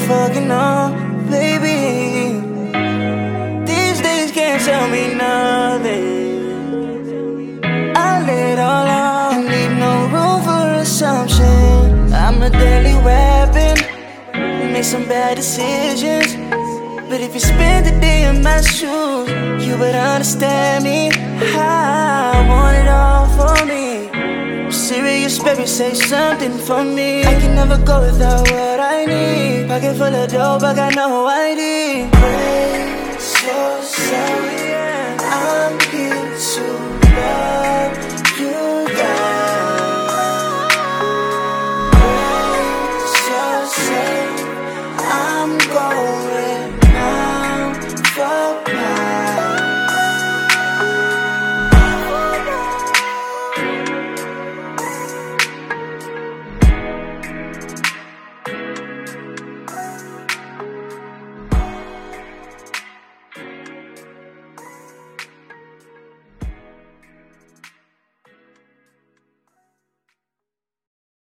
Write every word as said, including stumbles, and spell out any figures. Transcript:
fucking on, baby. These days can't tell me nothing. I lay it all out and leave no room for assumption. I'm a deadly weapon, make some bad decisions. But if you spend the day in my shoes, you would understand me. I want it all for me. I'm serious, baby, say something for me. I can never go without what I need. Pocket full of dope, I got no I D.